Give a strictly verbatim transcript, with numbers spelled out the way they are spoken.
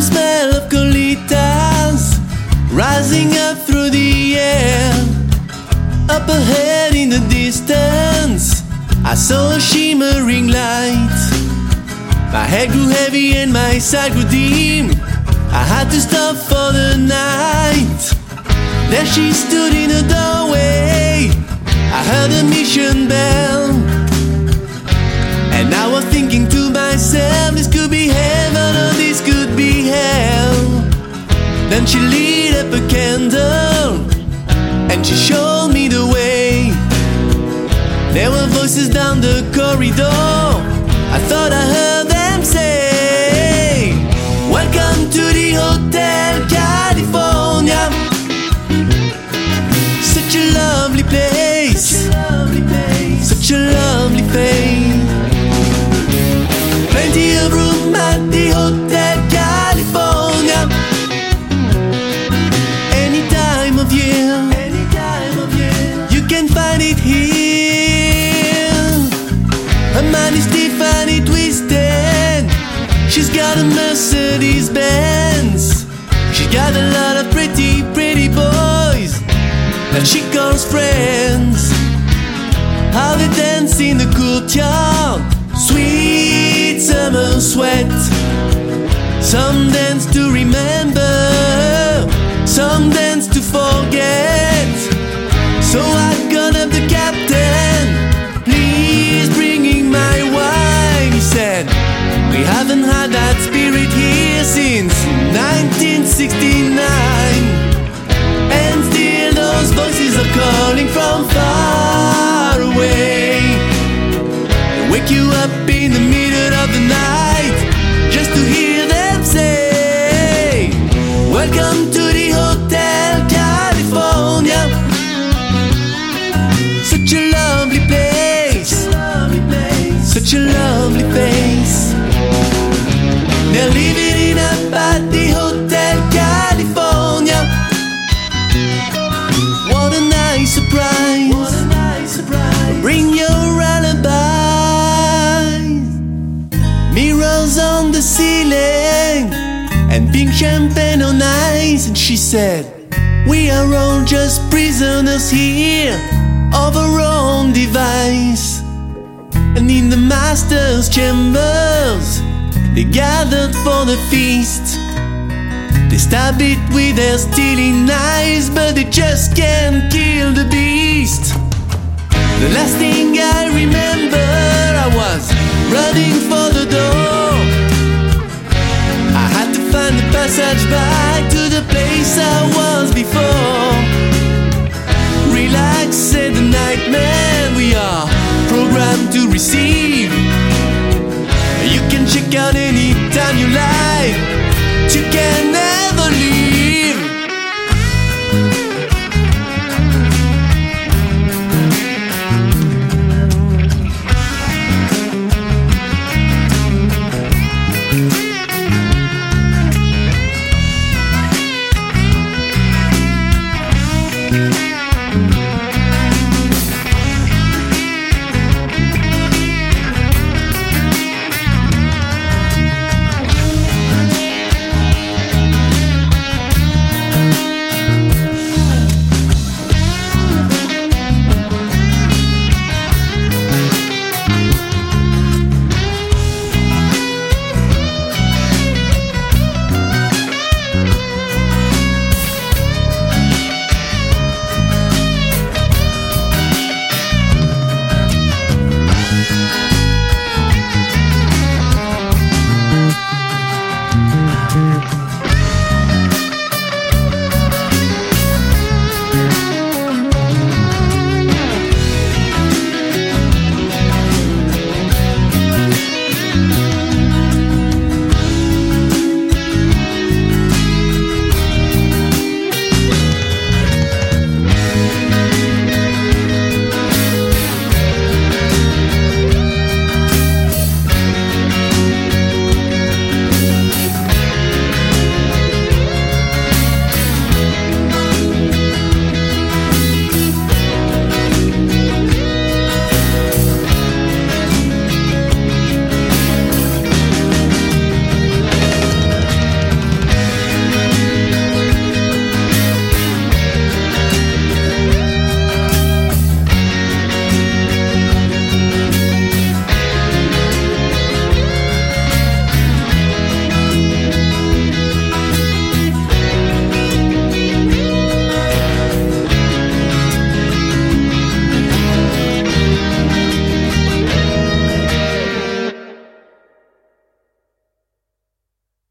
smell of colitas rising up through the air. Up ahead in the distance, I saw a shimmering light. My head grew heavy and my sight grew dim. I had to stop for the night. There she stood in the doorway. I heard a mission bell, and I was thinking to myself, this could be heaven or this could be hell. Then she lit up a candle and she showed me the way. There were voices down the corridor. I thought I heard them say, welcome to the Hotel California. Such a lovely place, such a lovely place. Plenty of room at the Hotel California. Any time of year, any time of year, you can find it here. Her mind is Tiffany twisted. She's got a Mercedes Benz. She's got a lot of pretty, pretty boys that she calls friends. How they dance in the courtyard, sweet summer sweat. Some dance to remember, some dance to forget. So I called up the captain, please bringing my wine. He said, we haven't had that spirit here since nineteen sixty-nine. And still those voices are calling from far away. They wake you up in the middle of the night just to hear them say, welcome to the Hotel California. Such a lovely place, such a lovely place. They're living it up at the Hotel California. What a nice surprise, what a nice surprise. Bring your alibis. Mirrors on the ceiling and pink champagne on ice. And she said, we are all just prisoners here of our own device. And in the master's chambers they gathered for the feast. They stab it with their stealing knives, but they just can't kill the beast. The last thing I remember, I was running for the door. I had to find the passage back to the place I was before. Relax, said the nightman, we are programmed to receive. You can check out any time you like, but you can never leave. Thank you.